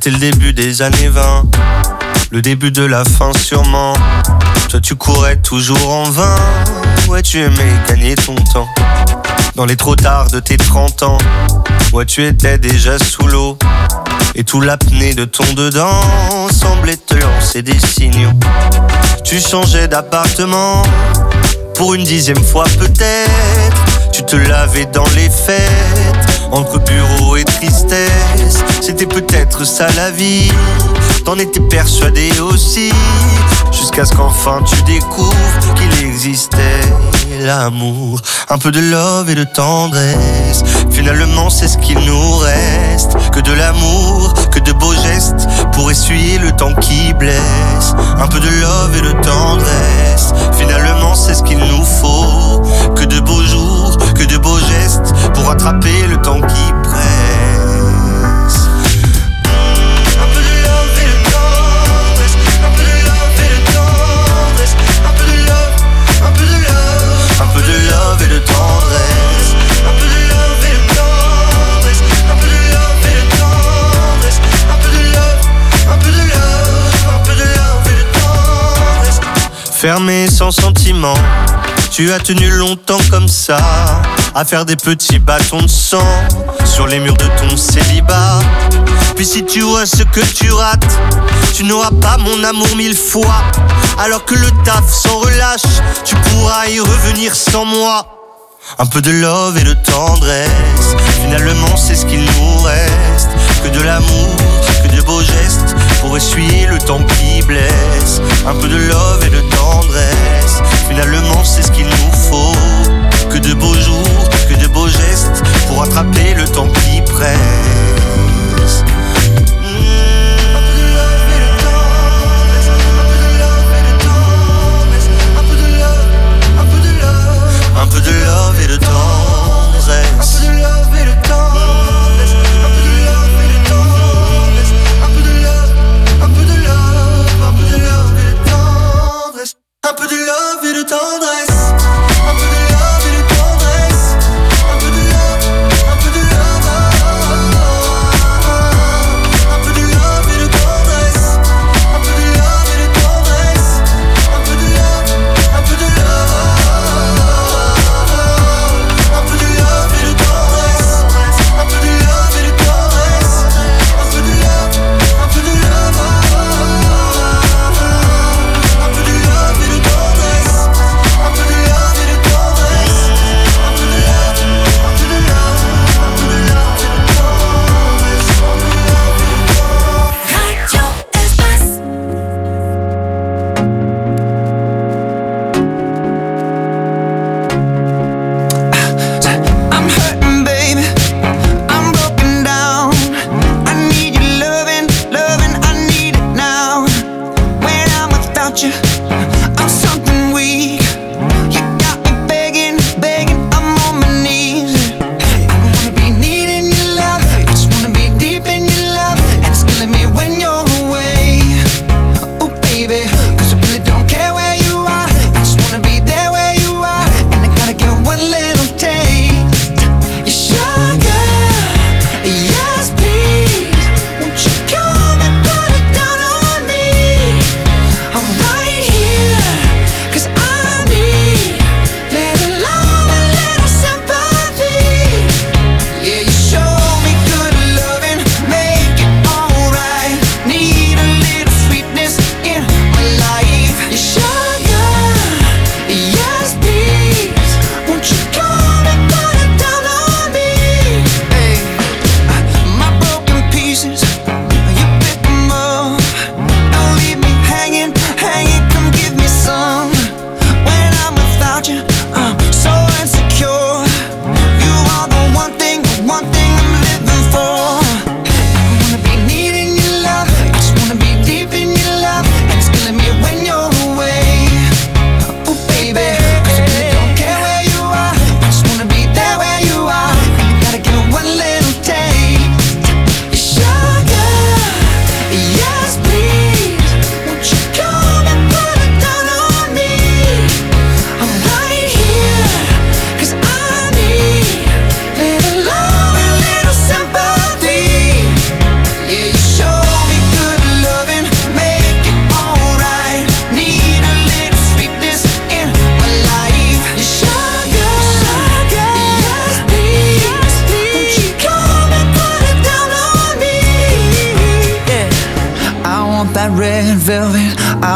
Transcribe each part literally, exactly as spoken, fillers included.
C'était le début des années vingt, le début de la fin sûrement. Toi tu courais toujours en vain, ouais tu aimais gagner ton temps. Dans les trop tard de tes trente ans, ouais tu étais déjà sous l'eau. Et tout l'apnée de ton dedans semblait te lancer des signaux. Tu changeais d'appartement pour une dixième fois peut-être. Tu te lavais dans les fêtes, entre bureau et tristesse. C'était peut-être ça la vie, t'en étais persuadé aussi. Jusqu'à ce qu'enfin tu découvres qu'il existait l'amour. Un peu de love et de tendresse, finalement c'est ce qu'il nous reste. Que de l'amour, que de beaux gestes pour essuyer le temps qui blesse. Un peu de love et de tendresse, finalement c'est ce qu'il nous faut. Que de beaux jours, que de beaux gestes pour rattraper le temps qui presse. Fermé sans sentiment, tu as tenu longtemps comme ça, à faire des petits bâtons de sang sur les murs de ton célibat. Puis si tu vois ce que tu rates, tu n'auras pas mon amour mille fois. Alors que le taf s'en relâche, tu pourras y revenir sans moi. Un peu de love et de tendresse, finalement c'est ce qu'il nous reste. Que de l'amour, que de beaux gestes pour essuyer le temps qui blesse. Un peu de love et de tendresse, finalement c'est ce qu'il nous faut. Que de beaux jours, que de beaux gestes pour rattraper le temps qui presse. Un peu de love et de tendresse. Un peu de love et de tendresse. Un peu de love et de tendresse. Un peu de love, un peu de love. Un peu de love et de tendresse. Un peu de love et de tendresse. Un peu de love, un peu de love. Un peu de love et de tendresse. Un peu de love et de tendresse. Un peu de love, un peu de love. Here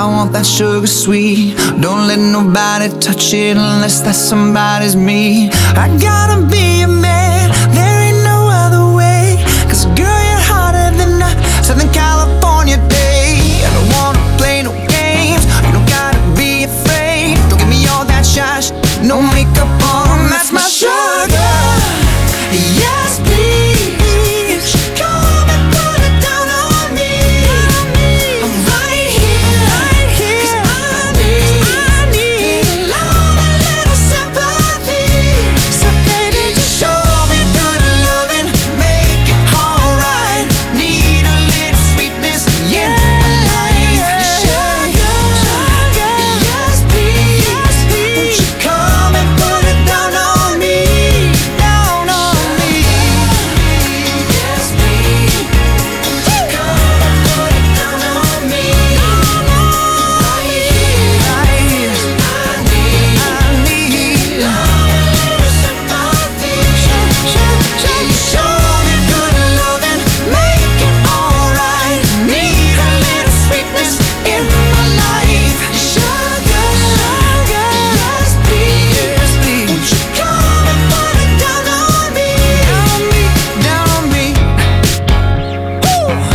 I want that sugar sweet. Don't let nobody touch it unless that somebody's me. I gotta be a man, there ain't no other way. Cause girl, you're hotter than a Southern California day. I don't wanna play no games, you don't gotta be afraid. Don't give me all that shush, no makeup on, that's my sugar. Yes, please. Come and put it down on me. I'm right here, right here. 'Cause I need, I need a love, a little sympathy. So baby, just show me good loving, make it alright. Need a little sweetness in my life. Sugar, sugar, yes please. Won't you come and put it down on me, down on me. Yes please. Come and put it down on me. Right here, right here. I need, I need love, a little sympathy. Show me good loving, make it alright. Need a little sweetness in my life. Sugar, sugar, yes please. Won't you come and put it down on me, down on me, down on me.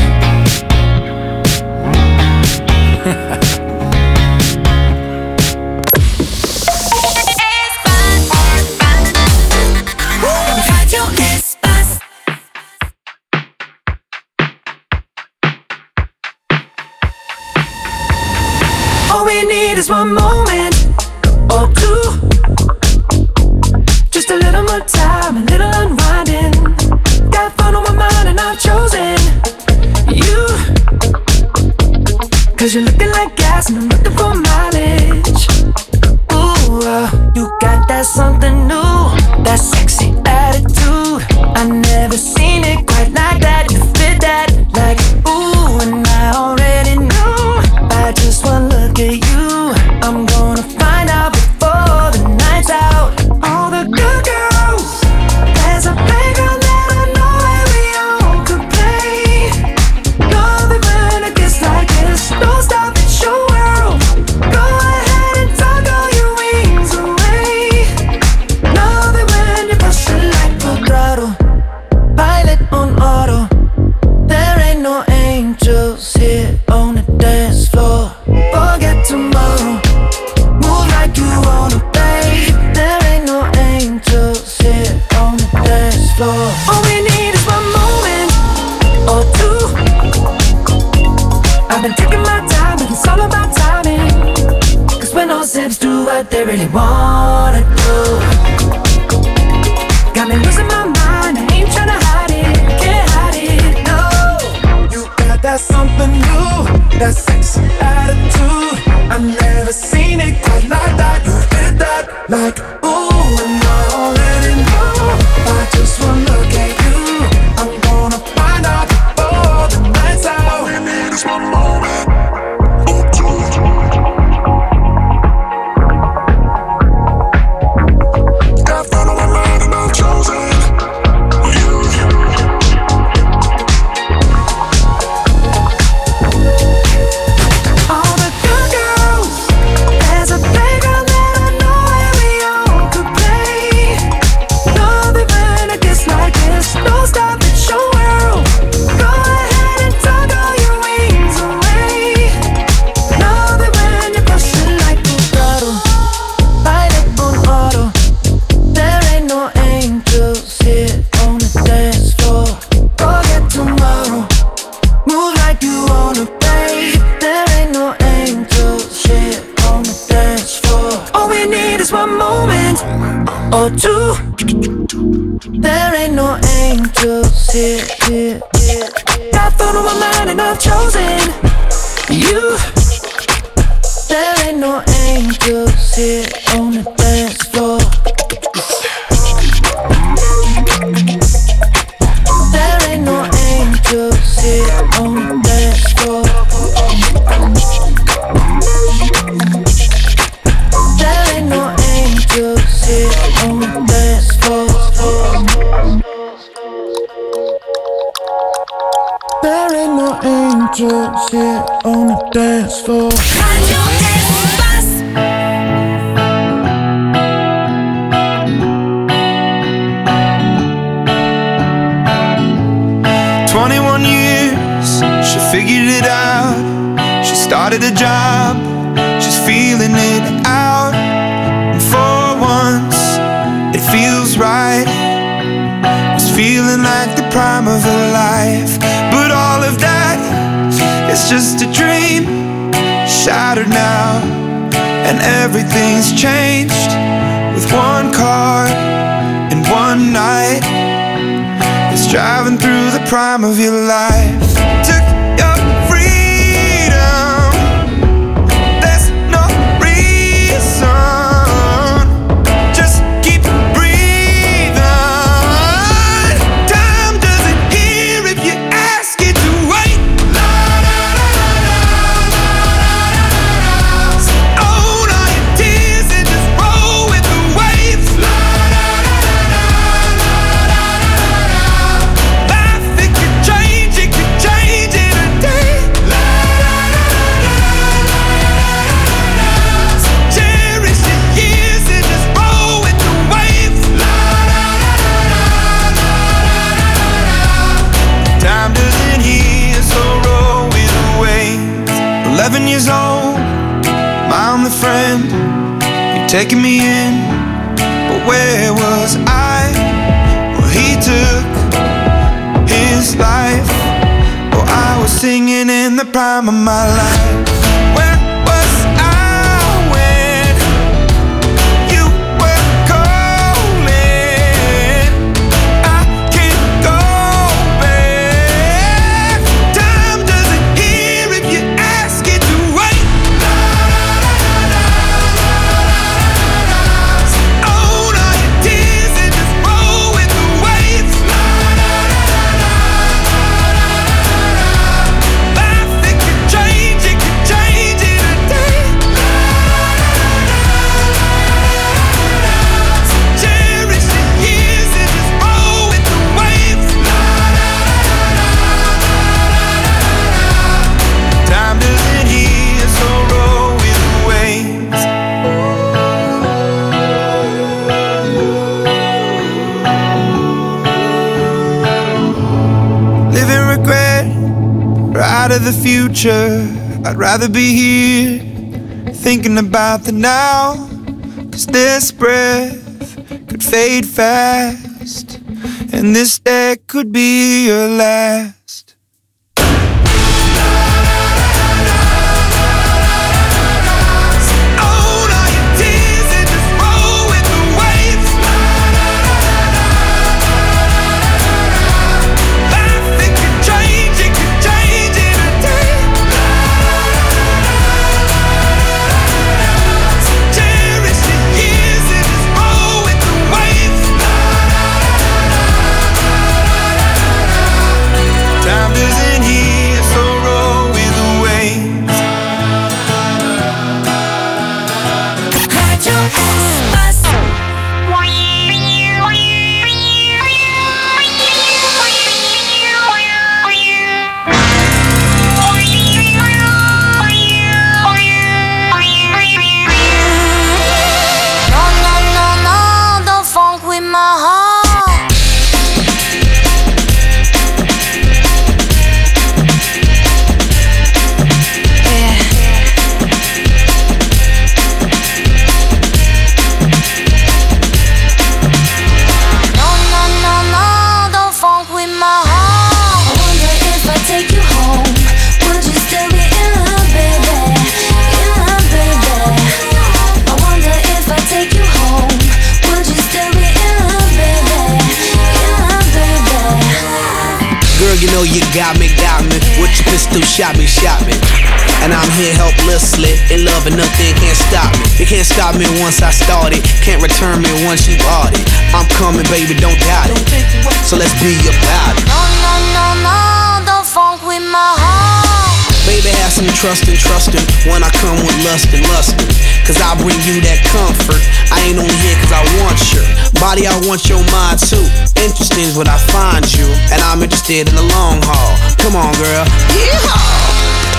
Radio Espace. All we need is one moment or two. Just a little more time, a little unwinding. Got fun on my mind and I've chosen you. Cause you're looking like gas and I'm looking for mileage. Ooh, uh, you got that something new, that sexy attitude. I never seen it quite like that. You fit that like ooh, and I already knew by just one look at you. I'm gonna find out before the night's out. All the good girls, there's a playground that I know where we all could play. Love it when it gets like this. Don't stop, it's your world. Go ahead and tuck all your wings away. Love it when you push it like full throttle, pilot on auto. There ain't no angels here on the dance floor. Forget tomorrow, move like you wanna, babe. There ain't no angels here on the dance floor. All we need is one moment or two. I've been taking my time, but it's all about timing. Cause when those hips do what they really wanna do, got me losing my mind, I ain't tryna hide it, can't hide it, no. You got that something new, that sexy attitude. I've never seen it quite like that. You fit that like ooh, and I already know by just one look at you. I'm gonna find out before the night's out. All we need is one moment or two. Got fun on my mind and I've chosen you. All the good girls, there's a playground that I know where we all could play. Love it when it gets like this. Don't stop, it's your world. Go ahead and tuck all your wings away. Love it when you push it like full throttle, pilot on auto. There ain't no angels here on the dance floor. Forget tomorrow, move like you wanna, babe. There ain't no angels here on the dance floor. All we need is one moment or two. There ain't no angels here, here, here. Got fun on my mind and I've chosen you. There ain't no angels here on the dance floor. There ain't no angels here on the dance floor. There ain't no angels here on the dance floor. There ain't no angels here on the dance floor. the job, she's feeling it out. And for once, it feels right. It's feeling like the prime of her life. But all of that is just a dream, shattered now. And everything's changed with one car and one night. It's driving through the prime of your life. Took your freedom, there's no reason. Just keep breathing. Time doesn't hear if you ask it to wait. Own all your tears and just roll with the waves. Life, it could change, it could change in a day. Cherish your years and just roll with the waves. Time doesn't heal, so roll with the waves. Eleven years old, my only friend, you taking me in, but where was I? Well, he took his life. Oh, I was singing in the prime of my life. Where was I when you were calling? I can't go back. Time doesn't hear if you ask it to wait. Own all your tears and just roll with the waves. Life, it could change, it could change in a day. Cherish the years and just roll with the waves. Time doesn't heal, so roll with the waves. Living regret, right of the future. I'd rather be here, thinking about the now. 'Cause this breath could fade fast, and this day could be your last. Own all your tears and just roll with the waves. Life, it could change, it could change in a day. Cherish the years and just roll with the waves. Time doesn't heal, so roll with the waves. Radio Espace. No, no, no, no, don't funk with my heart. Yeah. No, no, no, no, don't funk with my heart. I wonder if I take you home, would you still be in love, baby? In love, baby. I wonder if I take you home, would you still be in love, baby? In love, baby. Girl, you know you got me, got me. With your pistol, shot me, shot me. And I'm here helplessly, in love and nothing can't stop me. You can't stop me once I started, can't return me once you bought it. I'm coming, baby, don't doubt it. So let's be about it. No, no, no, no, don't funk with my heart. Baby, have some trust and trustin' when I come with lust and lustin'. Cause I bring you that comfort. I ain't only here cause I want your body, I want your mind too. Interesting is what I find you, and I'm interested in the long haul. Come on, girl. Yeehaw!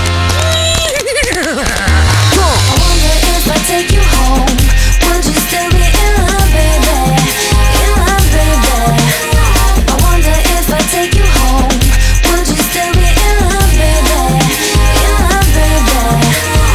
I wonder if I take you home, would you still be in love, baby? In love, baby. I wonder if I take you home, would you still be in love, baby? In love, baby.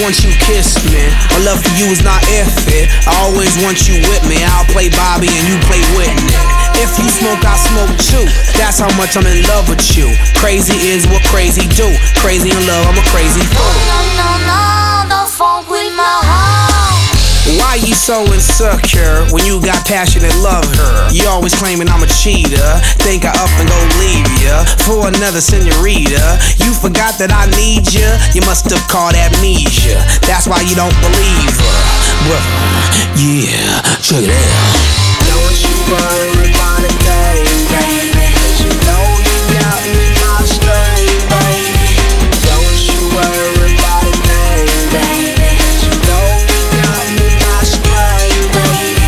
once you kiss me. My love for you is not if it. I always want you with me. I'll play Bobby and you play Whitney. If you smoke, I smoke too. That's how much I'm in love with you. Crazy is what crazy do. Crazy in love, I'm a crazy fool. No, no, no, don't funk with my heart. Why you so insecure when you got passionate love her? You always claiming I'm a cheater. Think I up and go leave ya for another senorita. You forgot that I need ya. You must have caught amnesia. That's why you don't believe her. Well, yeah, check it out. Don't you worry about a thing, baby. You know you got me my string, baby. Don't you worry about a thing, baby. You know you got me my string, baby.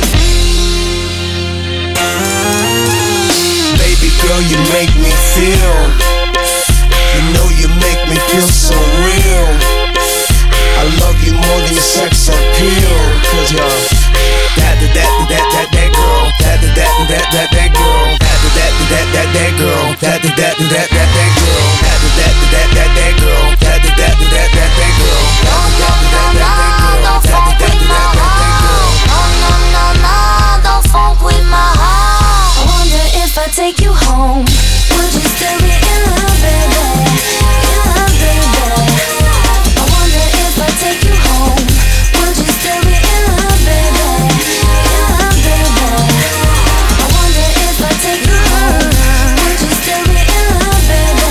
Baby girl, you make me feel. You know you make me feel so real. I love you more than your sex appeal. Cause you're that, that, that, that, that, that girl. That, that, that, that, that, that girl. That, that, that, that, that girl. That, that, that, that, that, that girl. That, that, that, that, that girl. That, that, that, that, that, that girl. No, no, no, no, don't funk with my heart. No, no, no, no, don't funk with my heart. I wonder if I take you home, would you still be in love, baby? In love, baby. I wonder if I take you home, would you still be in love, baby? In love, baby. I wonder if I take you home, would you still be in love, baby?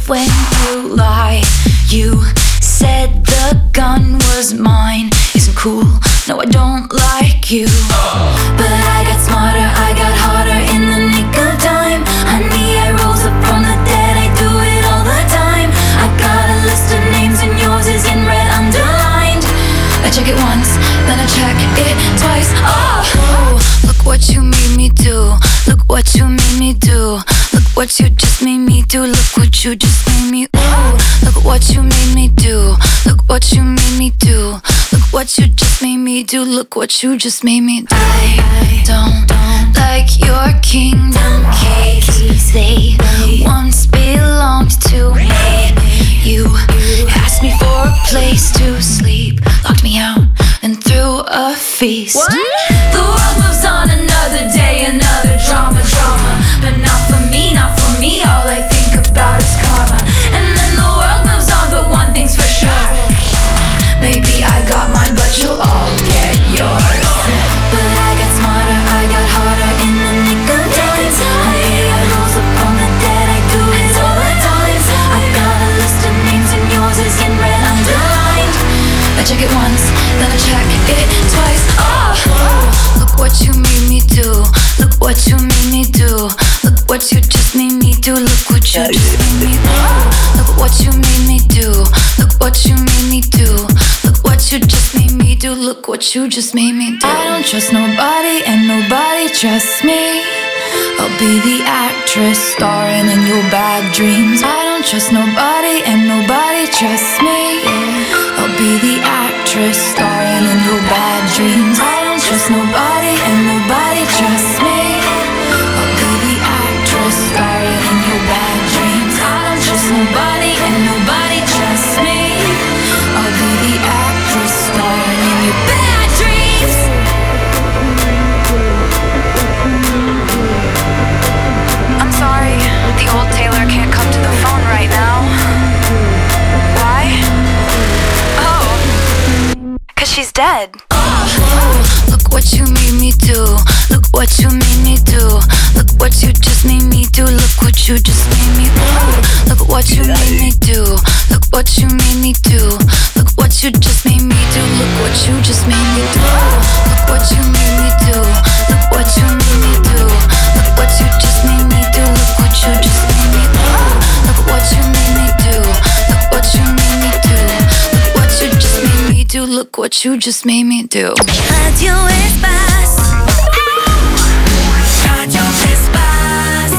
when you lie. You said the gun was mine. Isn't cool, no I don't like you. But I got smarter, I got harder in the nick of time. Honey, I rose up from the dead, I do it all the time. I got a list of names and yours is in red underlined. I check it once, then I check it twice. Oh, look what you made me do. Look what you made me do. Look what you just made me do. Look what you just made me. Ooh, look what you made me do. Look what you made me do. Look what you just made me do. Look what you just made me do. I don't, don't like your kingdom keys. They once belonged to me. You asked me for a place to sleep, locked me out and threw a feast. What? The world moves on another day, another drama, drama. But not for me, not for me. All I think about is karma. And then the world moves on, but one thing's for sure. Maybe I got mine, but you'll all get yours. But I got smarter, I got harder in the nick of time. Honey, I rose up from the dead, I do it all the time. I got a list of names and yours is in red underlined. I check it once, then I check it twice. Oh, look what you made me do. Look what you made me do. Look what you just made me do. Look what you just made me do. Look what you made me do. Look what you made me do. Look what you just made me do. Look what you just made me do. I don't trust nobody and nobody trusts me. I'll be the actress starring in your bad dreams. I don't trust nobody and nobody trusts me. I'll be the actress starring in your bad dreams. I don't trust nobody and nobody trusts me. I'll be the actress starring in your bad dreams. I don't trust nobody and nobody trusts me. I'll be the actress starring in your bad dreams. I'm sorry, the old Taylor can't come to the phone right now. Why? Oh, 'cause she's dead. Oh, look what you made me do. Look what you made me do. Look what you just made me do. Look what you just made me do. Look what you made me do. Look what you made me do. Look what you just made me do. Look what you just made me do. Look what you made me do. Look what you made me do. Look what you just made me do. Look what you just made me do. Look what you made me do. Look what you made me do. Look what you just made me do. Look what you just made me do. Radio Espace. Radio Espace.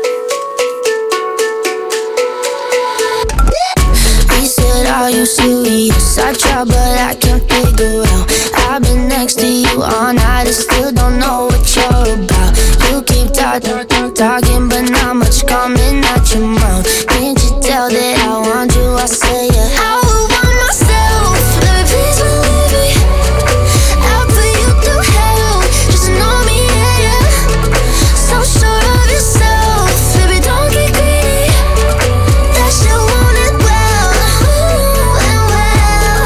He said, are you serious? I try but I can't figure out. I've been next to you all night and still don't know what you're about. You keep talking, talking but not much coming out your mouth. Can't you tell that I want you? I say yeah. I would want myself. Baby, please believe me. I'll put you through hell. Just know me, yeah, yeah. So sure of yourself. Baby, don't get greedy. That shit want it well. Ooh, and well.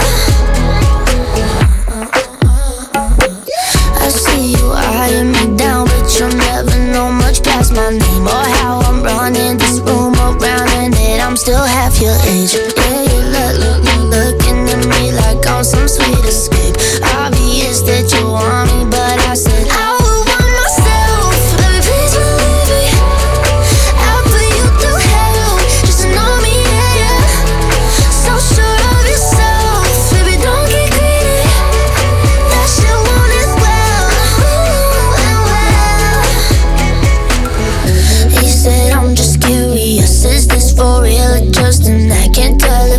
I see you eyeing me down, but you'll never know much past my name or how I'm running this room around, and that I'm still half your age. Yeah, you look, look, look, looking at me like I'm some sweet escape. Obvious that you want me, but I said I would want myself. Baby, please believe me. I'll put you through hell. Just know me, yeah, yeah. So sure of yourself. Baby, don't get greedy. That shit want it well. Ooh, and well. He said, I'm just curious. Is this for real or just an act? Can't tell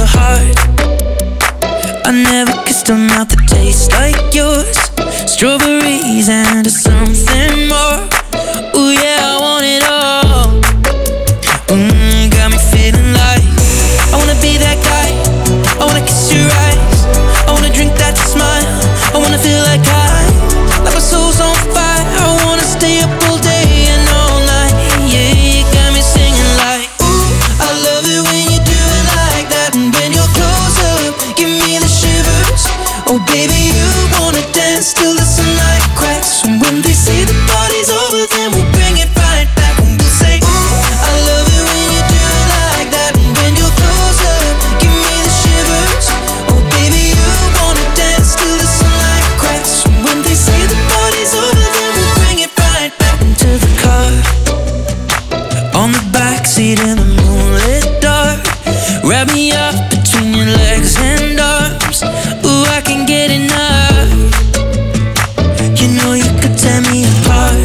heart. I never kissed a mouth that tastes like yours. Strawberries and something more. Ooh yeah, I want it all. Mmm, got me feeling like I wanna be that guy. I wanna kiss your eyes. I wanna drink that smile. I wanna feel like I, like my soul's on fire. I wanna stay up all day and all night. Yeah, you got me singing like, ooh, I love it when you do it like that. And when you're close up, give me the shivers. Oh baby, you wanna dance till the sunlight cracks. And when they say the party's over, then we'll bring it right back. And we'll say, ooh, I love it when you do it like that. And when you're close up, give me the shivers. Oh baby, you wanna dance till the sunlight cracks. And when they say the party's over, then we'll bring it right back into the car. On the backseat in the moonlit dark. Wrap me up between your legs and arms. Ooh, I can get enough. You know you could tear me apart.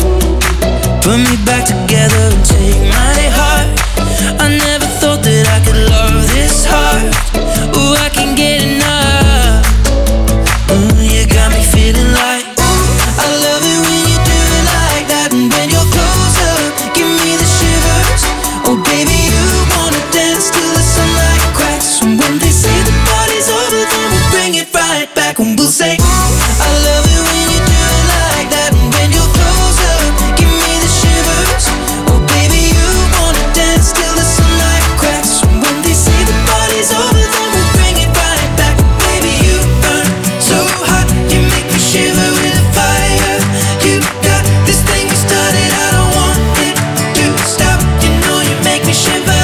Put me back together and take my heart. I never thought that I could love this hard. Ooh, I can get enough. Ooh, you got me feeling like, ooh, I love it when you do it like that. And when you're close up, give me the shivers. Oh baby, you wanna dance till the sunlight cracks. And when they say the party's over, then we'll bring it right back. And we'll say, ooh, I love it when you do it like that. And when you're close up, give me the shivers. Oh baby, you wanna dance till the sunlight cracks. And when they say the party's over, then we'll bring it right back. Baby, you burn so hot, you make me shiver with a fire. You got this thing you started, I don't want it to stop. You know you make me shiver.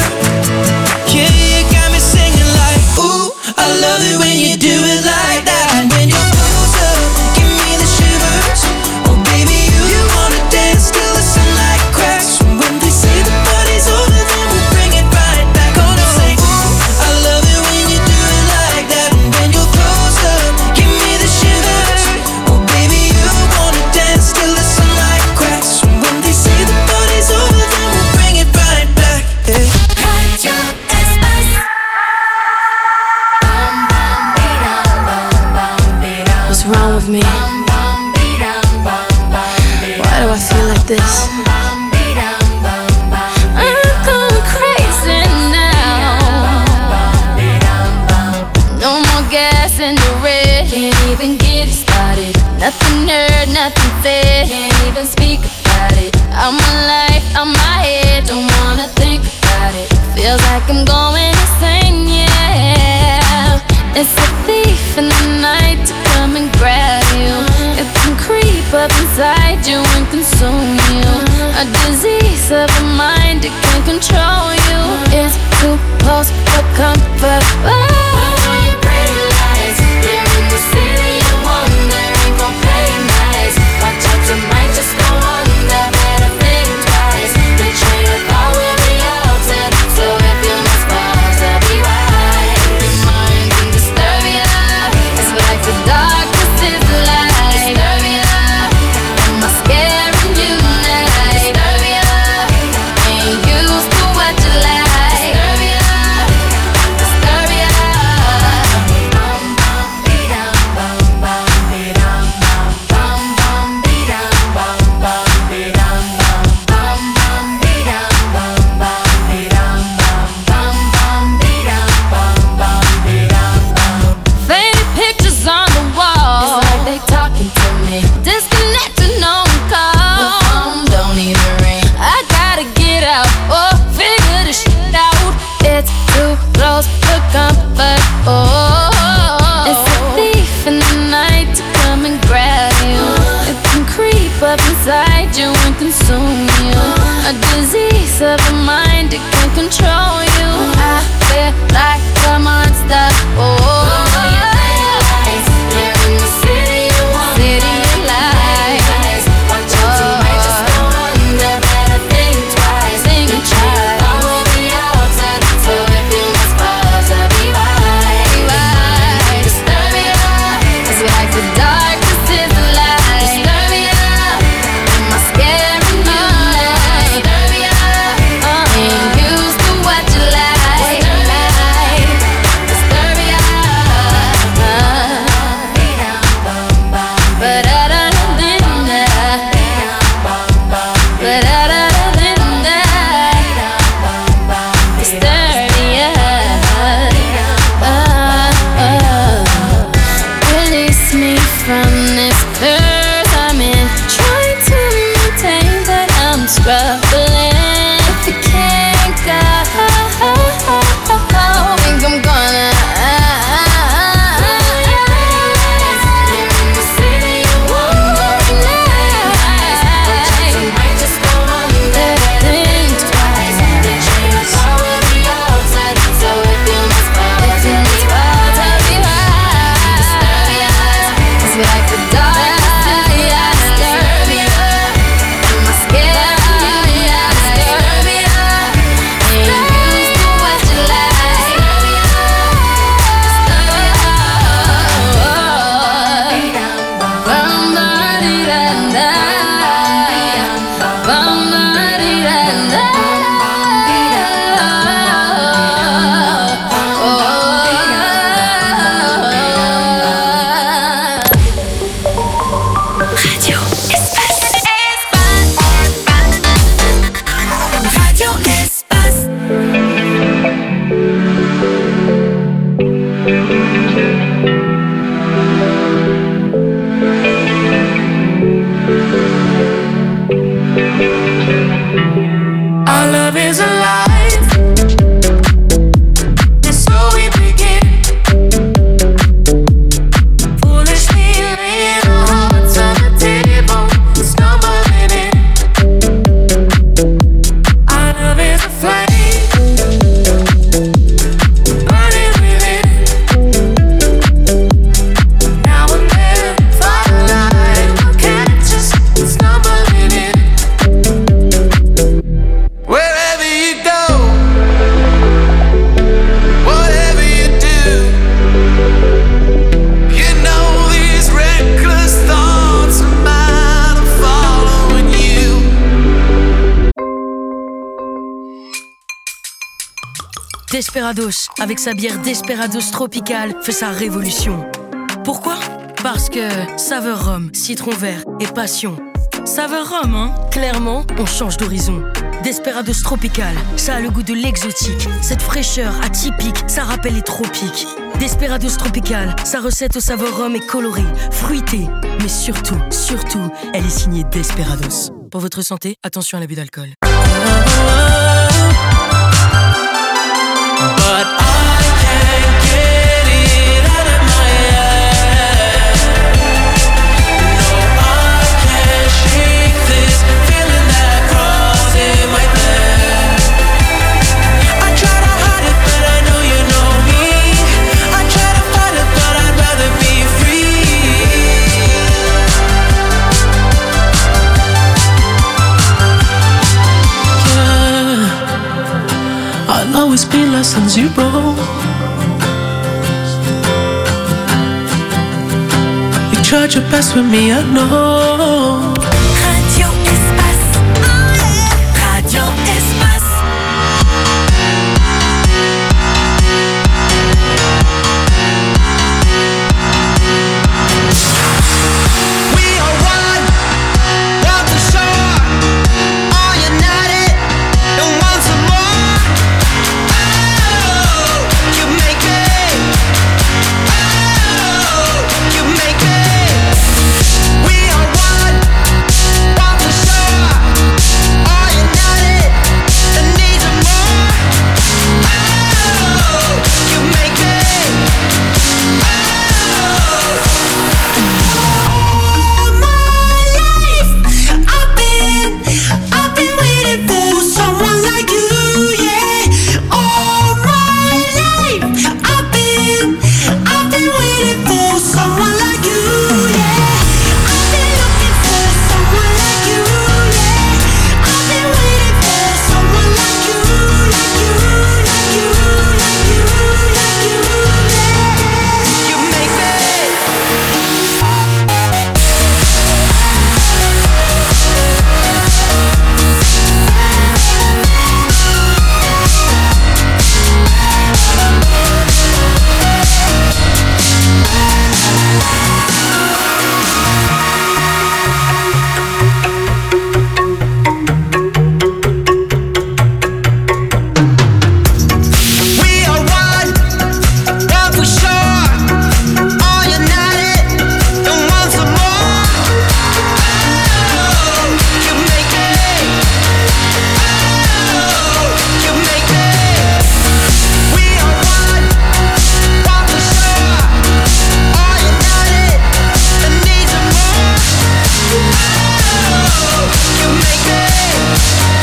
Yeah, you got me singing like, ooh, I love it when you do it like that. And when you're close up, give me the shivers. Oh baby, you, you wanna dance till the sunlight cracks. And when they say the party's over, then we'll bring it right back. Oh no, say, ooh, I love it when you do it like that. And when you're close up, give me the shivers. Oh baby, you wanna dance till the sunlight cracks. And when they say the party's over, then we'll bring it right back. Yeah. What's wrong with me? Why do I feel like this? I'm going crazy now. No more gas in the red. Can't even get it started. Nothing heard, nothing said. Can't even speak about it. I'm my life, I'm my head. Don't wanna think about it. Feels like I'm going insane, yeah. It's a thief in the night to come and grab you. It can creep up inside you and consume you. A disease of the mind, it can control you. It's too close for comfort. Oh, your pretty lies. They're in the city of wonder. Ain't gon' play nice. Watch out, you might just go under. Better think twice. The train of thought will be altered. So if you must pause, I'll be right. Your mind can disturb you. It's like the darkness is the light. Disturb you. Am I scaring you now? Disturb you. Ain't used to what you like. Disturb you. Disturb you. Bum bum be dum bum bum be dum bum bum bum be dum bum bum be dum bum bum bum be dum bum bum be dum bum bum bum be dum bum bum be dum bum. Faded pictures on the wall. It's like they talking to me. Disconnected, no one call. The phone don't even ring. I gotta get out or figure this shit out. It's too close for comfort. Oh, it's a thief in the night to come and grab you. It can creep up inside you and consume you. A disease of the mind, it can control you. I feel like a monster. Oh, they're in the city of wonder. City of lies. Watch out, you might just go under. Better think twice. Think twice. I will be altered. So if you must pause, I'll be right. Disturb you. It's like the darkness is the light. Disturb you. Am I scaring you now? Disturb you. Ain't used to what you Desperados, avec sa bière Desperados Tropical, fait sa révolution. Pourquoi ? Parce que saveur rhum, citron vert et passion. Saveur rhum, hein ? Clairement, on change d'horizon. Desperados Tropical, ça a le goût de l'exotique. Cette fraîcheur atypique, ça rappelle les tropiques. Desperados Tropical, sa recette au saveur rhum est colorée, fruitée. Mais surtout, surtout, elle est signée Desperados. Pour votre santé, attention à l'abus d'alcool. But I can't get it out of my head. No, I can't shake this feeling that crawls in my bed. I try to hide it, but I know you know me. I try to fight it, but I'd rather be free. Yeah, I'll always be less than zero. You tried your best with me, I know. Radio Espace. Radio Espace. We are one, one for sure. All united and want some more. Oh, you make it. Oh, you make it. We are one, one for sure. All united and need some more. Oh, you make it. All my life, I've been, I've been waiting for someone like you, yeah. All my life, I've been, I've been waiting for someone like you, yeah. I've been looking for someone like you, yeah. I've been waiting for someone like you, like you, like you, like you, like you, yeah. You make me. We are one, one for sure. All united and want some more. Oh, you make it. Oh, you make it. We are one, one for sure. All united and need some more. Oh, you make it.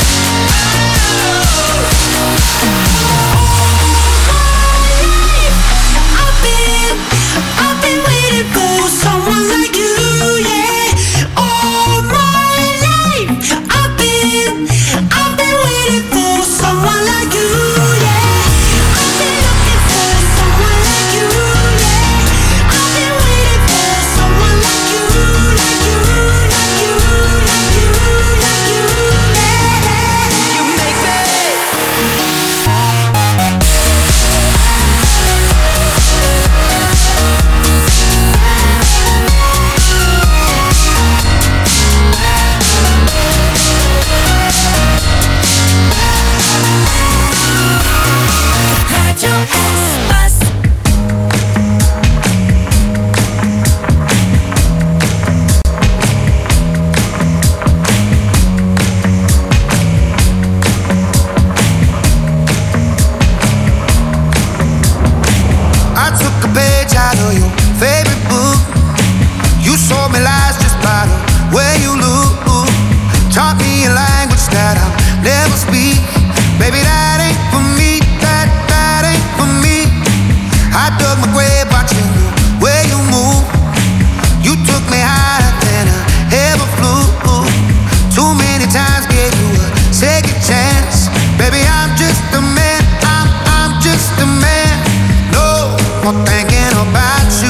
I've been, I've been waiting for someone like you, yeah. All my life, I've been, I've been waiting for someone like you, yeah. I've been looking for someone like you, yeah. I've been waiting for someone like you, like you, like you, like you, like you, yeah. You make me. Radio Espace. I took a page out of your favorite book. You sold me lies just by the way you look. Taught me a language that I'll never speak. Baby, that ain't for me. That, that ain't for me. I dug my grave watching the way you move. You took me higher than I ever flew. Too many times gave you a second chance. Baby, I'm just a man. I'm, I'm just a man. No more thinking about you.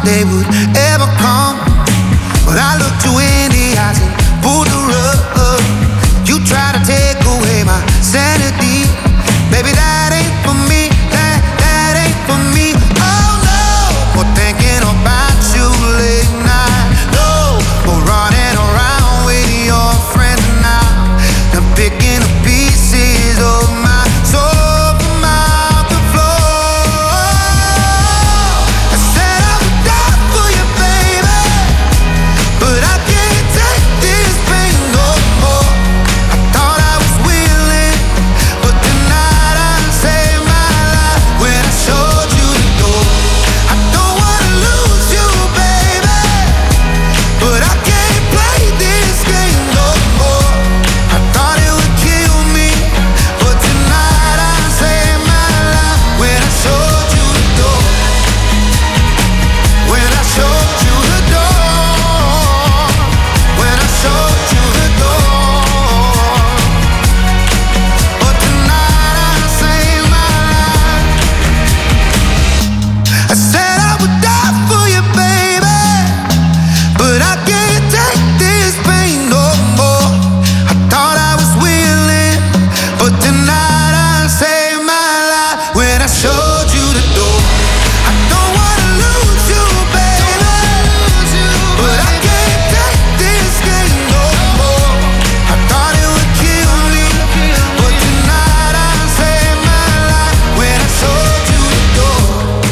they would ever come. But I looked you in the eyes and pulled the rug. You try to take away my sanity. Baby, that ain't for me, that, that ain't for me. Oh no, more thinking about you late night. No, more running around with your friends now. I'm picking up pieces of my soul from out the floor. I said I would die for you, baby, but I can't take this pain no more. I thought I was willing, but tonight I saved my life when I showed you the door. I don't wanna lose you, baby, but I can't play this game no more. I thought it would kill me, but tonight I saved my life when I showed you the door. When I showed you the door. When I showed you the door. But tonight I saved my life. I said I would die for you, baby, but I can't take this pain no more. I thought I was willing, but tonight I saved my life when I showed you the door. I don't wanna lose you, baby, but I can't take this game no more. I thought it would kill me, but tonight I saved my life when I showed you the door.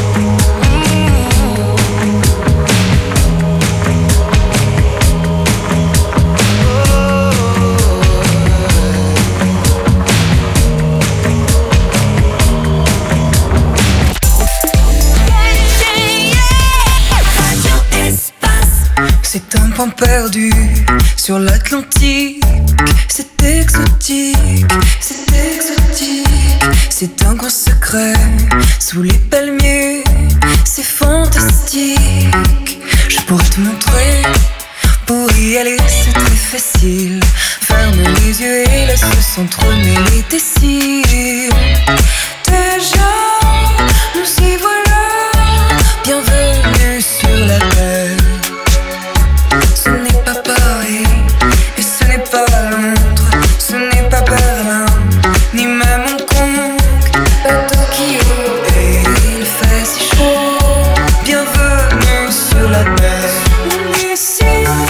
C'est un point perdu sur l'Atlantique. C'est exotique, c'est exotique. C'est un grand secret sous les palmiers. C'est fantastique. Je pourrais te montrer. Pour y aller, c'est très facile. Ferme les yeux et laisse s'entremêler tes cils. Déjà, nous y voilà. Bienvenue sur la terre. Ce n'est pas Paris, et ce n'est pas Londres, ce n'est pas Berlin, ni même Hong Kong, pas Tokyo. Et il fait si chaud, bienvenue sur la terre. Ici,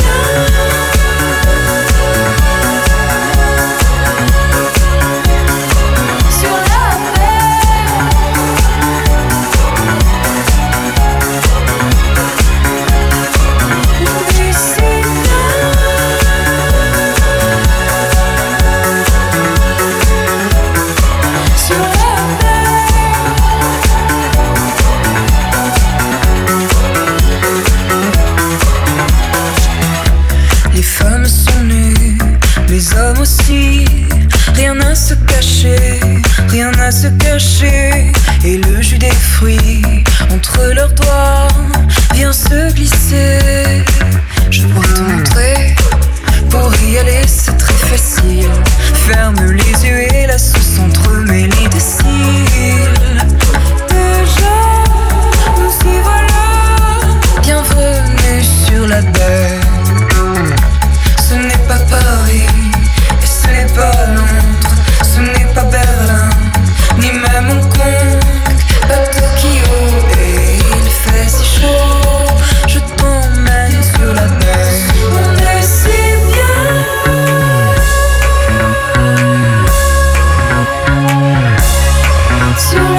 sur la terre. Les femmes sont nues, les hommes aussi. Rien à se cacher, rien à se cacher. Et le jus des fruits entre leurs doigts vient se glisser. Je pourrais te montrer. Pour y aller, c'est très facile. Ferme les yeux et laisse s'entremêler tes cils. Déjà, nous y voilà. Bienvenue sur la terre. Ce n'est pas Paris, et ce n'est pas Londres, ce n'est pas Berlin, ni même Hong Kong, pas Tokyo. Et il fait si chaud, je t'emmène sur la terre. On est si bien. Sur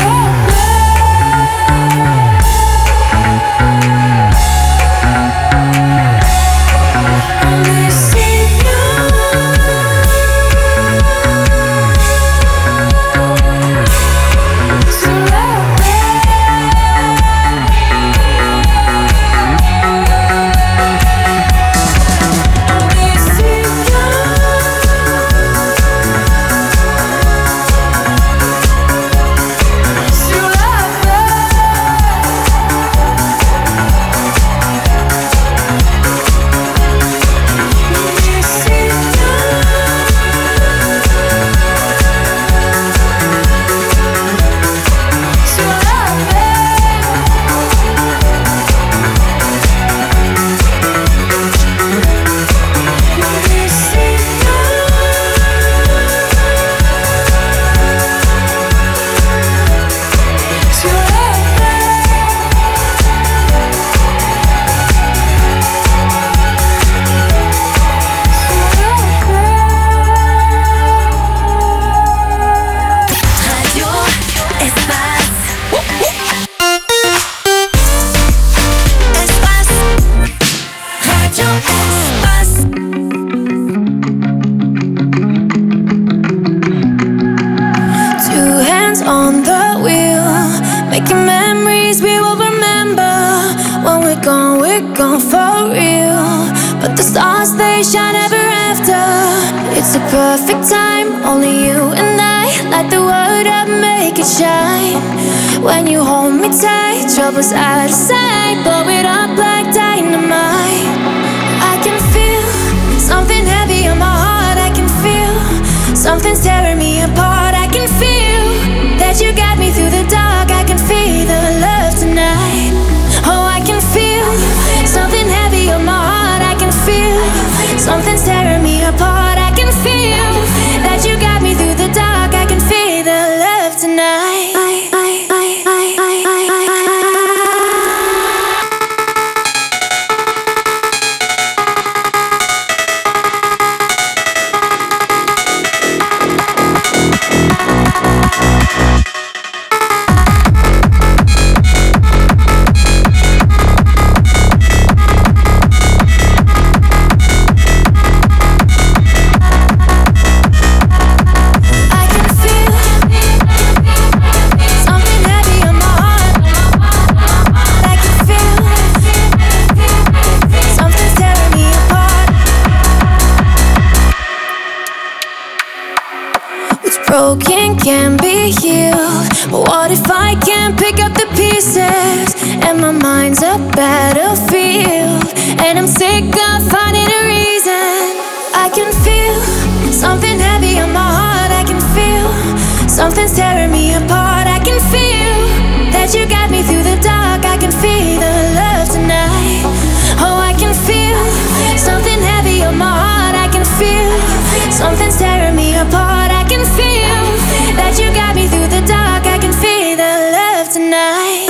we're gone, we're gone for real. But the stars, they shine ever after. It's a perfect time, only you and I. Light the world up, make it shine. When you hold me tight, trouble's out of sight. Blow it up like dynamite. I can feel something heavy on my heart. I can feel something's tearing me apart. I can feel that you got me through the dark. I can feel the love tonight. Oh, I can feel something heavy on my heart. I can feel something's tearing me apart. I can feel that you got me through the dark. I can feel the love tonight. I, I, I, I, I, I, I. Broken can be healed, but what if I can't pick up the pieces? And my mind's a battlefield, and I'm sick of finding a reason. I can feel something heavy on my heart. I can feel something's tearing me apart. I can feel that you got me through the dark. I can feel the love tonight. Oh, I can feel something heavy on my heart. I can feel something's tearing me apart. I can feel that you got me through the dark. I can feel the love tonight.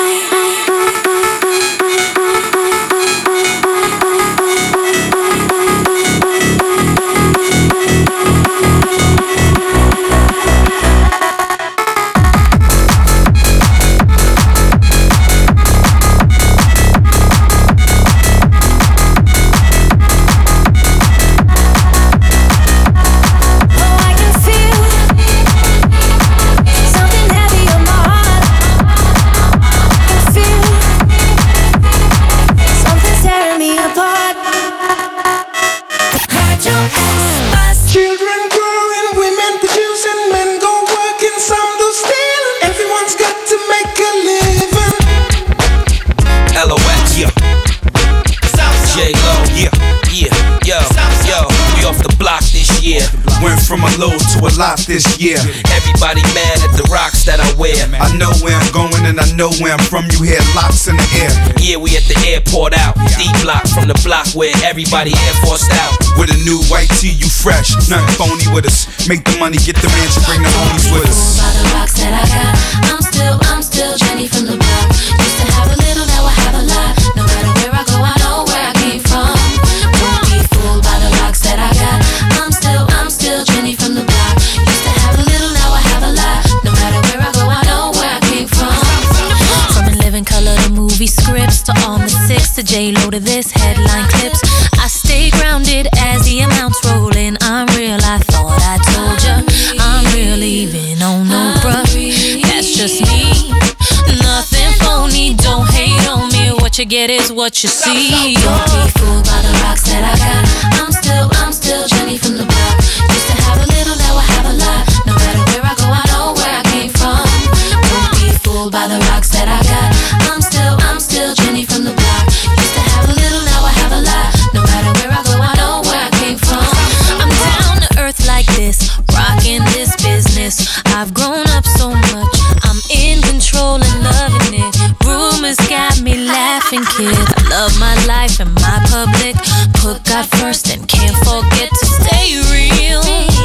From a low to a lot this year. Everybody mad at the rocks that I wear. I know where I'm going and I know where I'm from. You hear locks in the air. Yeah, we at the airport out. D-block from the block where everybody Air Forced out. With a new white tee, you fresh. Nothing phony with us. Make the money, get the mansion, bring the homies with us. By the rocks that I got, I'm still, I'm still Jenny from the block. Used to have a little, now I have a lot. No matter where I go, I know where I came from. Don't be fooled by the rocks that I got. I'm still, I'm still Jenny from the block. Used to have a little, now I have a lot. No matter where I go, I know where I came from. From In Living Color to movie scripts, to all the six, to J-Lo, to this headline clips. I stay grounded as the amounts roll in. I'm real, I thought I told ya. I'm real, even on no bruh. That's just me, nothing phony. Don't hate on me, what you get is what you see. Don't be fooled by the rocks that I got. I'm still, I'm still Jenny from the block. Used to have a little, now I have a lot. No matter where I go, I know where I came from. Don't be fooled by the rocks that I got. I'm still, I'm still Jenny from the block. Used to have a little, now I have a lot. No matter where I go, I know where I came from. I'm down to earth like this, rocking this business. I've grown up so much, I'm in control and loving it. Rumors got me laughing, kid. I love my life and my public. Put God first and can't forget to stay real.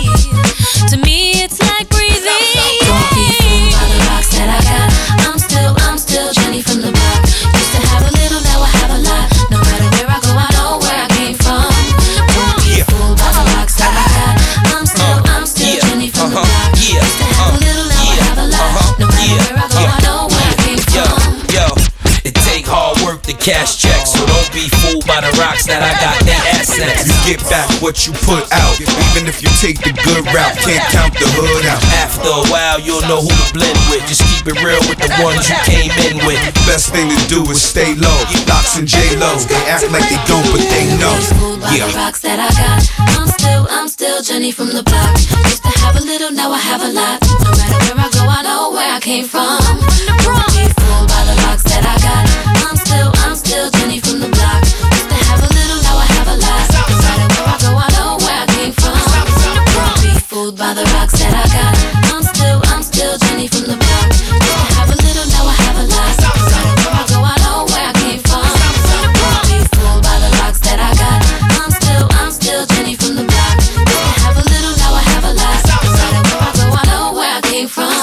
To me, it's like breathing. Don't be fooled by the rocks that I got. I'm still, I'm still Jenny from the block. Used to have a little, now I have a lot. No matter where I go, I know where I came from. Don't be fooled by the rocks that I got. I'm still, I'm still Jenny from the block. Used to have a little, now I have a lot. No matter where I go, I know where I came from. Yo, it take hard work work the cash check, so don't be fooled by the rocks that I got. They assets. You get back what you put out, even if you take the good route. Can't count the hood out. After a while, you'll know who to blend with. Just keep it real with the ones you came in with. Best thing to do is stay low. Locks and J-Lo, they act like they don't, but they know. Yeah. The rocks that I got, I'm still, I'm still Jenny from the block. Used to have a little, now I have a lot. No matter where I go, I know where I came from. Don't be fooled by the rocks that I got.